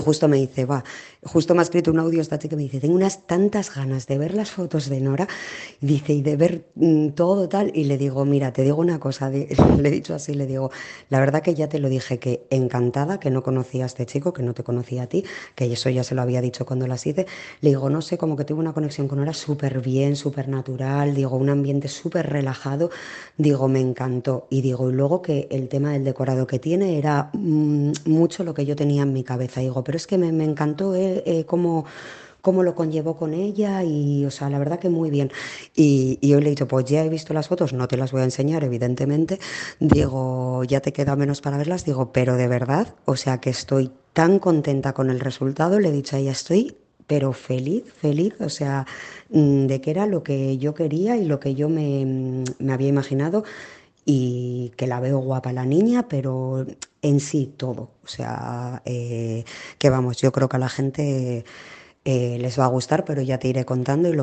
Justo me dice, va, justo me ha escrito un audio esta chica que me dice, tengo unas tantas ganas de ver las fotos de Nora, dice, y de ver todo tal, y le digo, mira, te digo una cosa, le he dicho así, le digo, la verdad que ya te lo dije, que encantada, que no conocía a este chico, que no te conocía a ti, que eso ya se lo había dicho cuando las hice, le digo, no sé, como que tuve una conexión con Nora súper bien, súper natural, digo, un ambiente súper relajado, digo, me encantó, y digo, y luego que el tema del decorado que tiene era mucho lo que yo tenía en mi cabeza. Digo, pero es que me encantó cómo lo conllevó con ella y, o sea, la verdad que muy bien. Y hoy le he dicho, pues ya he visto las fotos, no te las voy a enseñar, evidentemente. Digo, ya te queda menos para verlas. Digo, pero de verdad, o sea, que estoy tan contenta con el resultado. Le he dicho a ella, estoy pero feliz, feliz, o sea, de que era lo que yo quería y lo que yo me había imaginado y que la veo guapa la niña, pero en sí todo. O sea, que vamos, yo creo que a la gente les va a gustar, pero ya te iré contando y lo